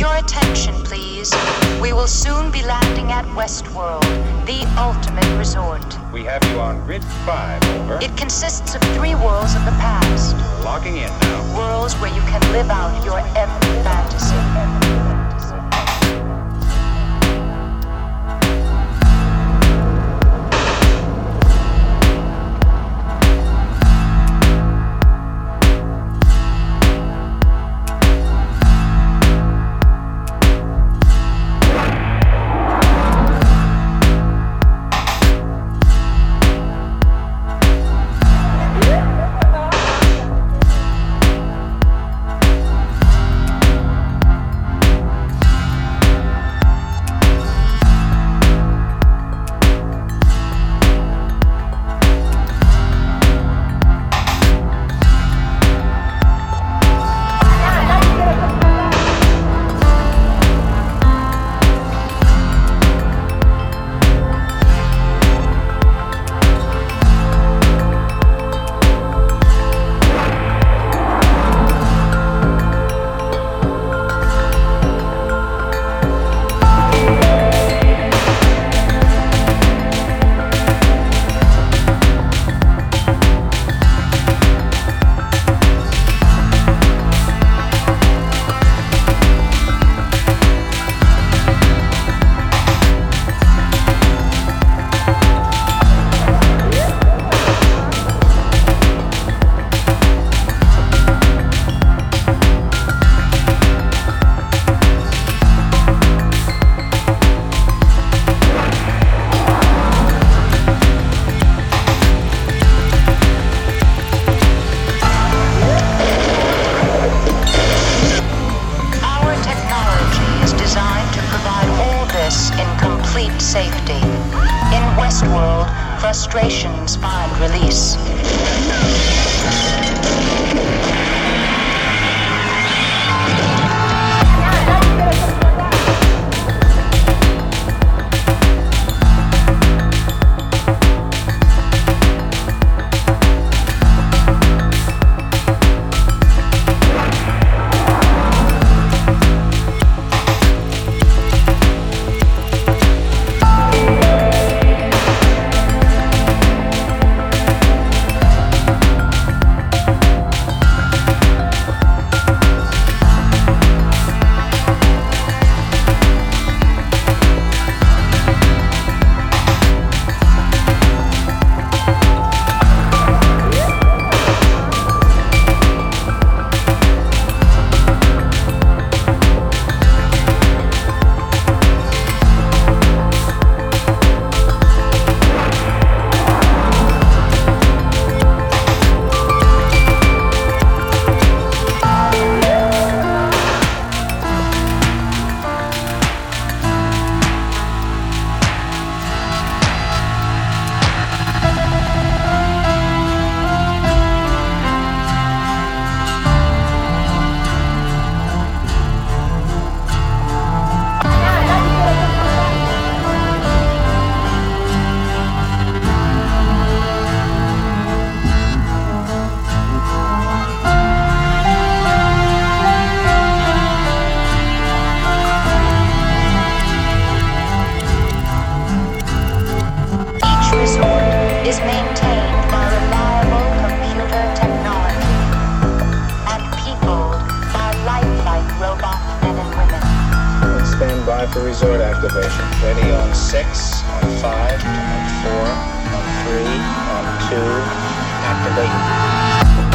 Your attention, please. We will soon be landing at Westworld, the ultimate resort. We have you on grid 5, over. It consists of 3 worlds of the past. Logging in now. Worlds where you can live out your every fantasy. Safety. In Westworld, frustrations find release. Is maintained by reliable computer technology and peopled by lifelike robot men and women. Stand by for resort activation. Ready on 6, on 5, on 4, on 3, on 2. Activate.